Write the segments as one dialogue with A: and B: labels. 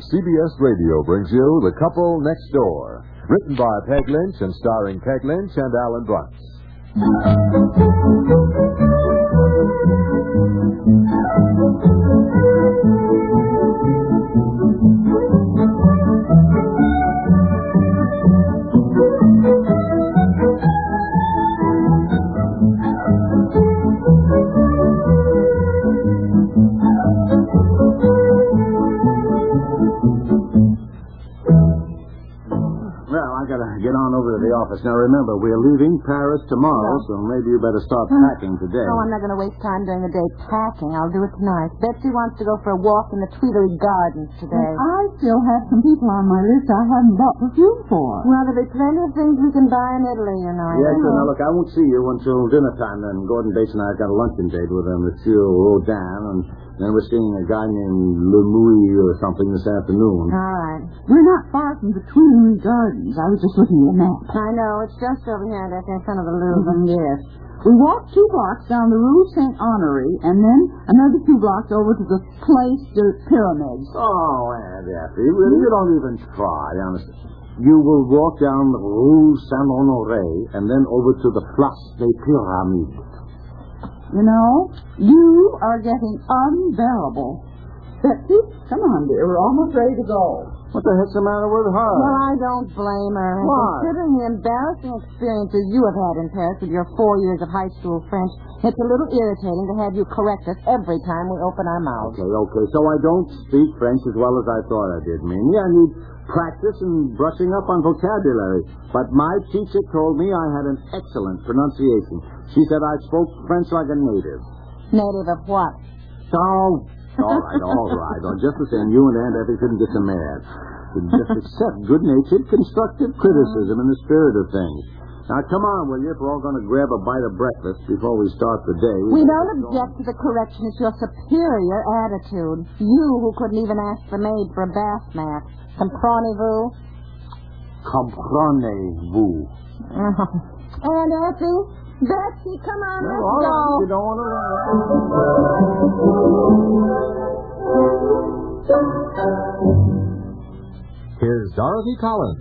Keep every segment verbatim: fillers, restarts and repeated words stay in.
A: C B S Radio brings you The Couple Next Door, written by Peg Lynch and starring Peg Lynch and Alan Bunce.
B: Get on over to the office. Now, remember, we're leaving Paris tomorrow, so maybe you better start packing today.
C: Oh, I'm not going to waste time during the day packing. I'll do it tonight. Betsy wants to go for a walk in the Tuileries Gardens today.
D: And I still have some people on my list I haven't bought perfume for.
C: Well, there'll be plenty of things we can buy in Italy, you know.
B: Yes, sir. Now, look, I won't see you until dinner time then. Gordon Bates and I have got a luncheon date with uh, Monsieur Rodin, and then we're seeing a guy named Lemouille or something this afternoon.
C: All right.
D: We're not far from the Tuileries Gardens. I was just looking at a map.
C: I know. It's just over here that's in front of the Louvre.
D: Mm-hmm, yes. We walked two blocks down the Rue Saint-Honoré and then another two blocks over to the Place des Pyramids.
B: Oh, Aunt Effie, really, you don't even try, honestly. You will walk down the Rue Saint-Honoré and then over to the Place des Pyramids.
D: You know, you are getting unbearable. Betsy, come on, dear. We're almost ready to go.
B: What the heck's the matter with her?
C: Well, I don't blame her.
B: Why?
C: Considering the embarrassing experiences you have had in Paris with your four years of high school French, it's a little irritating to have you correct us every time we open our mouths.
B: Okay, okay. So I don't speak French as well as I thought I did, Minnie. I need practice and brushing up on vocabulary. But my teacher told me I had an excellent pronunciation. She said I spoke French like a native.
C: Native of what?
B: Oh, all right, all right. Well, just the same, you and Aunt Effie couldn't get so mad. You just accept good-natured, constructive criticism in the spirit of things. Now, come on, will you, if we're all going to grab a bite of breakfast before we start the day.
C: We don't object to the correction. It's your superior attitude. You who couldn't even ask the maid for a bath mat. Comprenez-vous?
B: Comprenez-vous.
C: Aunt Effie? Betsy, come on,
B: no,
C: let's
B: all
C: go.
B: Right, you don't want
A: to... Here's Dorothy Collins.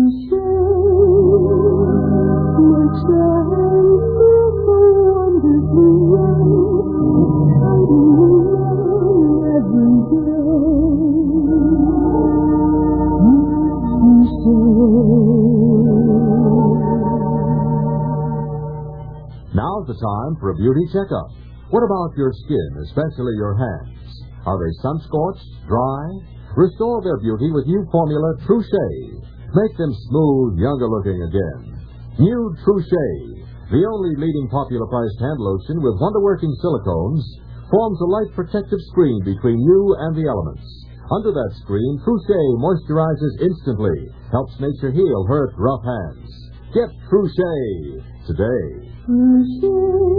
A: Now's the time for a beauty checkup. What about your skin, especially your hands? Are they sun-scorched, dry? Restore their beauty with new formula True Shea. Make them smooth, younger-looking again. New True Shea, the only leading popular-priced hand lotion with wonder-working silicones, forms a light protective screen between you and the elements. Under that screen, True Shea moisturizes instantly, helps nature heal hurt, rough hands. Get True Shea today.
D: True Shea,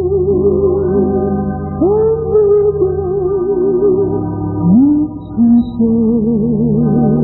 D: True Shea.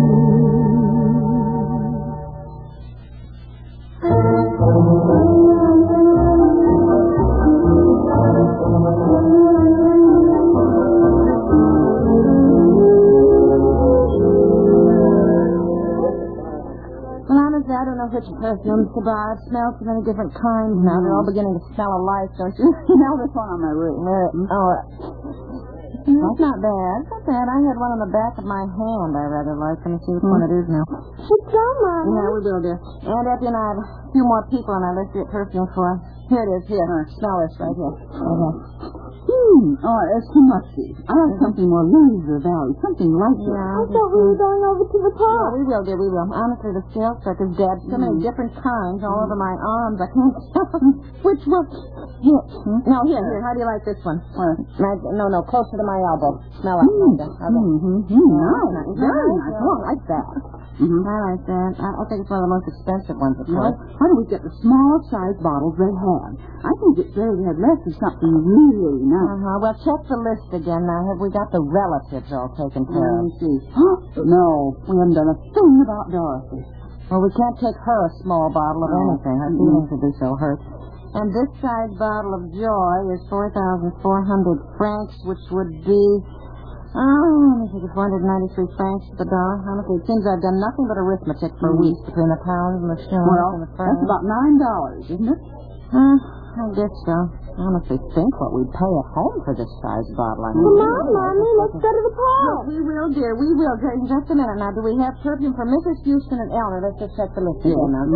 C: I don't know which perfumes to buy. I've smelled so many different kinds now. They're all beginning to smell alike, don't you?
D: Smell this one on my wrist.
C: Uh, oh, that's not bad. That's not bad. I had one on the back of my hand I rather like. Let me see which one it is now.
D: It's on, Mama.
C: Yeah, we will, dear. Aunt Effie and I have a few more people on our list to get perfume for. Here it is. Here. Smell this right here. Right here.
D: Hmm. Oh, it's too musty. I like something more Loser Valley, something lighter.
C: Yeah,
D: I thought we were going over to the park.
C: Yeah, we will, dear, we will. Honestly, the scale stuff is dead. So mm. many different kinds all mm. over my arms. I can't tell which one. Here. Hmm? No, here, here. How do you like this one? Uh, no, no, closer to my elbow. Smell it.
D: Mm.
C: Okay.
D: Mm-hmm. Mm. Nice.
C: Nice.
D: Very nice. Oh, I like that.
C: Mm-hmm. I like that. I, I think it's one of the most expensive ones, of course.
D: No. Why don't we get the small size bottles they have? I think it's better to have less of something really nice.
C: Uh-huh. Well, check the list again now. Have we got the relatives all taken care of?
D: Let me see. Huh? No, we haven't done a thing about Dorothy.
C: Well, we can't take her a small bottle of
D: oh.
C: anything. Her feelings would be so hurt. And this size bottle of Joy is four thousand four hundred francs, which would be Oh, let me think. It's four hundred ninety-three francs to the dollar. Honestly, it seems I've done nothing but arithmetic for
D: Mm.
C: weeks between the pounds and the shillings
D: Well,
C: and the francs.
D: that's about nine dollars, isn't it?
C: Uh, I guess so. I honestly think what we'd pay at home for this size bottle. I mean,
E: Come on, Mommy, let's go to the park.
C: we will, dear. We will. In just a minute. Now, do we have perfume for Missus Houston and Eleanor? Let's just check the list
D: Yeah.
C: again now.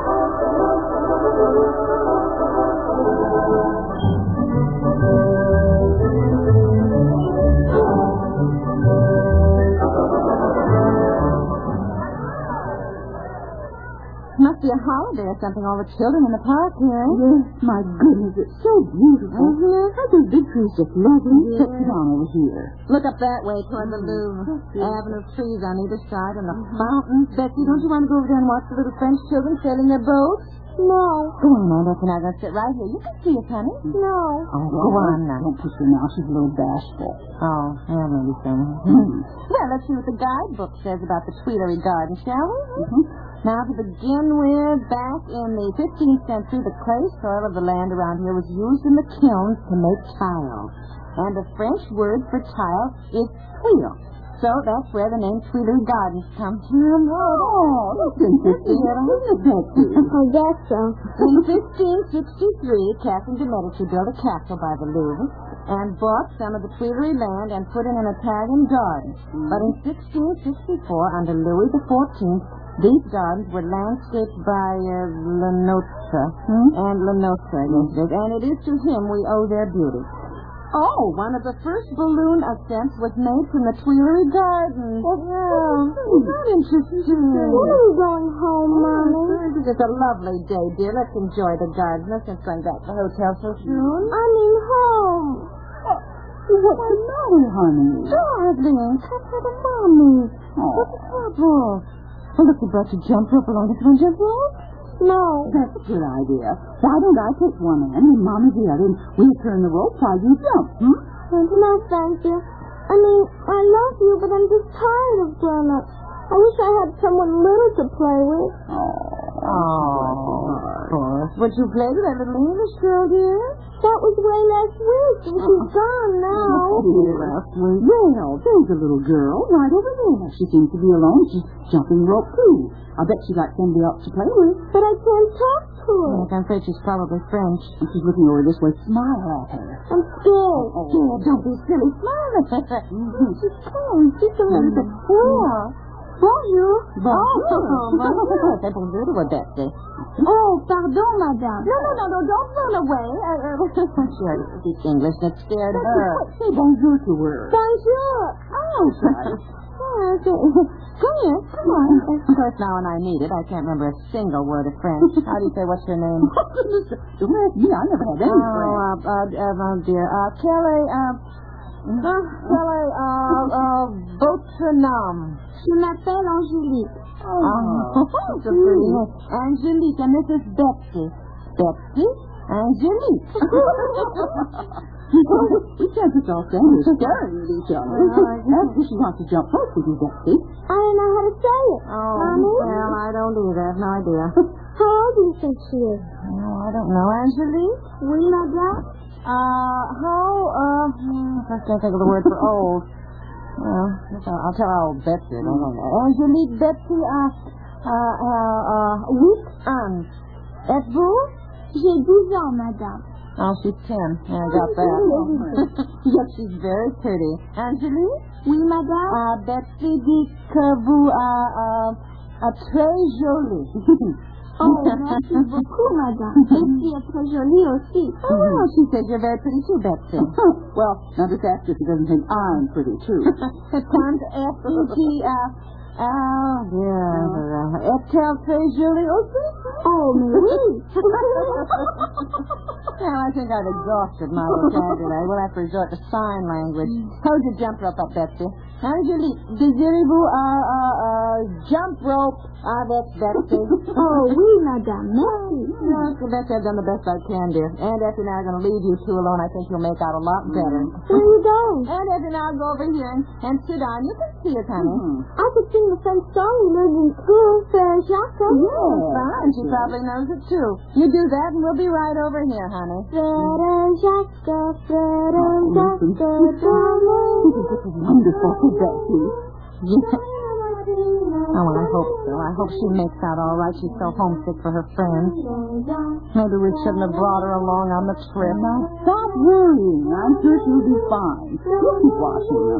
C: Must be a holiday or something. All the children in the park here.
D: Yes, my goodness, it's so beautiful.
C: Mm-hmm.
D: Aren't those big trees just lovely?
C: Yeah.
D: Sit down over here.
C: Look up that way toward the Louvre. Avenue of trees on either side and the fountains. Betsy, don't you want to go over there and watch the little French children sailing their boats?
E: No.
C: Go on now, Betsy. Now, let's sit right here. You can see us, honey.
E: No.
C: Oh, go on now.
D: Don't push her now. She's a little bashful.
C: Oh, yeah, maybe so.
D: Mm-hmm.
C: Well, let's see what the guidebook says about the Tuileries Garden, shall we?
D: Mm-hmm.
C: Now, to begin with, back in the fifteenth century, the clay soil of the land around here was used in the kilns to make tiles. And the French word for tile is tuile. So that's where the name Tuileries Gardens comes from.
D: Oh, that's interesting, isn't it, Betsy?
E: I guess so.
C: In fifteen sixty-three, Catherine de Medici built a castle by the Louvre and bought some of the Tuileries land and put in an Italian garden.
D: Mm-hmm.
C: But in sixteen sixty-four, under Louis the fourteenth, these gardens were landscaped by uh, Lenotre.
D: Hmm?
C: And Lenotre, I guess it is. And it is to him we owe their beauty. Oh, one of the first balloon ascents was made from the Tuileries Gardens.
E: Oh,
C: yeah. Isn't that interesting?
E: When are we going home, Mommy?
C: It's a lovely day, dear. Let's enjoy the garden. Let's not going back to the hotel so soon.
E: I mean home.
D: What's the matter, honey?
C: Darling, come to the mommy. What's the trouble? Well, look, you brought your jump rope along. Did you want to jump rope?
E: No.
D: That's a good idea. Why don't I take one end and Mommy the other, and we'll turn the rope while you jump, hmm?
E: No, thank you. I mean, I love you, but I'm just tired of grown-ups. I wish I had someone little to play with.
C: Oh, of course. Would you play with that little English girl, dear?
E: That was way last week, and she's gone now.
D: Last week. Well, there's a little girl right over there. She seems to be alone. She's jumping rope, too. I bet she'd like somebody else to play with.
E: But I can't talk to her.
C: Yes, I'm afraid she's probably French.
D: And she's looking over this way. Smile at her.
E: I'm scared.
D: Oh.
C: Dear, don't be silly. Smile at her.
E: She's coming. She's a little bit cool. Bonjour.
C: Bonjour. Bonjour. C'est bonjour to her, Betsy.
E: Oh, pardon, madame.
C: No, no, no, no, don't run away. Uh, uh, she already speaks English, and it scared her.
D: Say bonjour to her.
E: Bonjour.
C: Oh, sorry. Oh, okay. Come here, come on. Of course, now when I need it, I can't remember a single word of French. How do you say, what's your name?
D: Don't ask me. I never had any
C: Oh,
D: friends.
C: uh, uh, uh, oh, dear. Uh, Kelly, uh, uh, Kelly, uh, uh, votre nom.
E: Je m'appelle Angélique.
C: Oh, so pretty. Angelique, and this is Betsy. Betsy, Angelique.
D: We can't just all stand here staring at each other. That's if she wants to jump rope with you, Betsy.
E: I don't know how to say it.
C: Oh,
E: Mommy?
C: well, I don't either. I have no idea.
E: How old do you think she is?
C: No, I don't know. Angelique?
E: Oui, madame?
C: Uh, how, uh, hmm, I can't think of the word for old. Well, I'll, I'll tell how old Betsy is. I don't know. Angelique, Betsy, uh, uh, uh, uh, huit ans. Êtes-vous?
E: J'ai douze ans, madame.
C: Oh, she's ten. Yeah, I got that. Yes, she's very pretty. Angelique?
E: Oui, madame?
C: Uh, Betsy dit que vous, uh, uh, uh, très jolie.
E: Oh, merci beaucoup, madame. Betsy est très jolie aussi.
C: Oh, she says you're very pretty too, Betsy.
D: Well, now just ask her if she doesn't think I'm pretty, too.
C: Tante F E T, uh, oh, dear. Est-elle très jolie aussi?
E: Oh, mais oui.
C: Well, I think I've exhausted my vocabulary. We'll have to resort to sign language. Hold your jump rope up, Betsy. Angelique, désirez-vous uh, uh, uh, boys. Jump rope. Ah, that's Betsy.
E: Oh, we not done messy.
C: No, so Betsy, I've done the best I can, dear. Aunt Effie and I are going to leave you two alone. I think you'll make out a lot better.
E: Where are you going?
C: Aunt Effie and I'll go over here and, and sit down. You can see us, honey.
E: Mm-hmm. I could sing the French song we learned in school, Frere Jacques.
C: Yeah, fine. She probably knows it, too. You do that, and we'll be right over here, honey.
E: Frere Jacques, Frere Jacques,
D: This is wonderful, Betsy.
C: Oh, well, I hope so. I hope she makes out all right. She's so homesick for her friends. Maybe we shouldn't have brought her along on the trip.
D: Now, stop worrying. I'm sure she'll be fine. You keep watching them.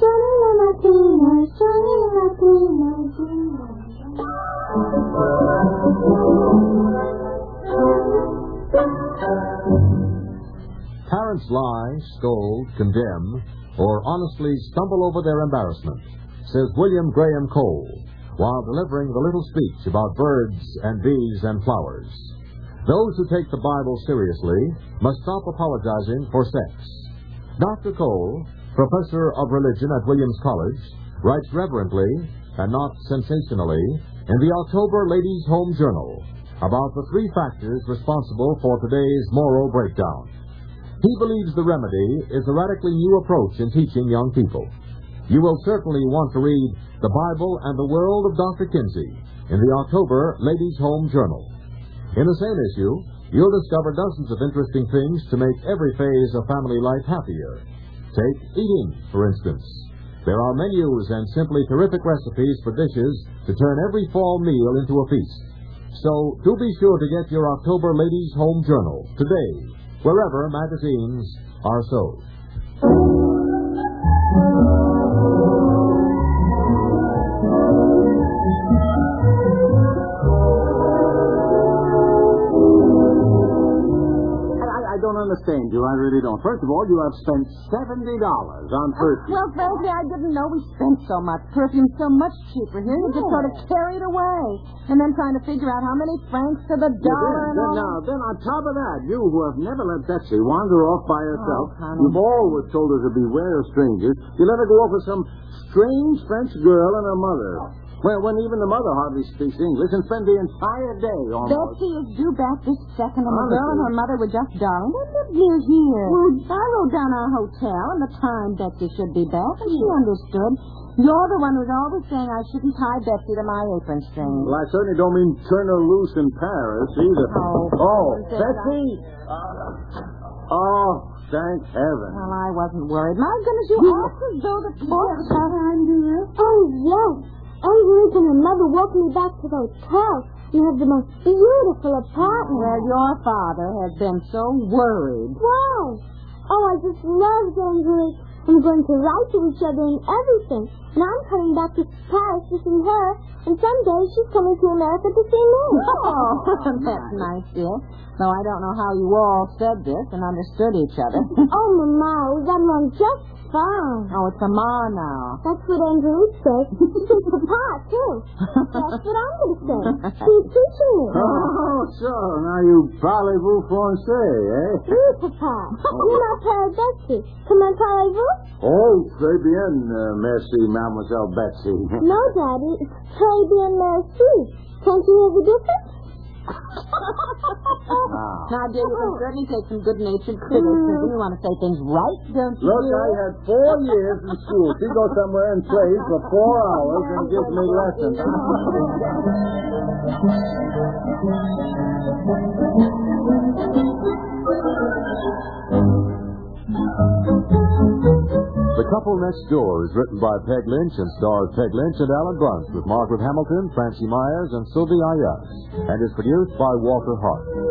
A: Parents lie, scold, condemn, or honestly stumble over their embarrassment, says William Graham Cole, while delivering the little speech about birds and bees and flowers. Those who take the Bible seriously must stop apologizing for sex. Doctor Cole, professor of religion at Williams College, writes reverently and not sensationally in the October Ladies' Home Journal about the three factors responsible for today's moral breakdown. He believes the remedy is a radically new approach in teaching young people. You will certainly want to read The Bible and the World of Doctor Kinsey in the October Ladies' Home Journal. In the same issue, you'll discover dozens of interesting things to make every phase of family life happier. Take eating, for instance. There are menus and simply terrific recipes for dishes to turn every fall meal into a feast. So, do be sure to get your October Ladies' Home Journal today, wherever magazines are sold.
B: I don't understand you. I really don't. First of all, you have spent seventy dollars on perfume.
C: Well, frankly, I didn't know we spent so much. Perfume's so much cheaper here. You just sort of carry it away. And then trying to figure out how many francs to the dollar
B: Yeah,
C: and
B: then,
C: all.
B: now, then on top of that, you who have never let Betsy wander off by herself,
C: Oh, honey.
B: you've always told her to beware of strangers. You let her go off with some strange French girl and her mother. Well, when even the mother hardly speaks English, and spend the entire day almost.
C: Betsy is due back this second, and the girl and her
B: Honestly.
C: mother were just darling. They live near here. I wrote down our hotel and the time Betsy should be back, and she understood. You're the one who's always saying I shouldn't tie Betsy to my apron string.
B: Well, I certainly don't mean turn her loose in Paris, either.
C: Oh,
B: oh
C: is it
B: Betsy! Uh, oh, thank heaven.
C: Well, I wasn't worried. My goodness, you act as though the poor
E: time, dear? Oh, yes. Aunt and her mother walked me back to the hotel. You have the most beautiful apartment.
C: Well, your father has been so worried.
E: Why? Oh, I just love Angelique. I'm going to write to each other and everything. And I'm coming back to Paris to see her. And someday she's coming to America to see me.
C: Oh, that's nice, dear. Though I don't know how you all said this and understood each other.
E: Oh, Mama, we got along just fine.
C: Oh, it's a ma now.
E: That's what Angelique says. She's Papa, too. That's what I'm going to say. She's teaching me.
B: Oh, so now you parlez-vous français, eh?
E: Oui, Papa. You not tell Betsy. Comment parlez-vous?
B: Oh, très bien, uh, merci, Mademoiselle Betsy.
E: No, Daddy. It's très bien, merci. Can't you hear the difference?
B: Now,
C: Now, dear, you can certainly take some good-natured criticism. You want to say things right, don't you,
B: look,
C: dear?
B: I had four years in school. She goes somewhere and plays for four hours and gives me lessons.
A: The Couple Next Door is written by Peg Lynch and stars Peg Lynch and Alan Brunt with Margaret Hamilton, Francie Myers, and Sylvie Ayers, and is produced by Walter Hart.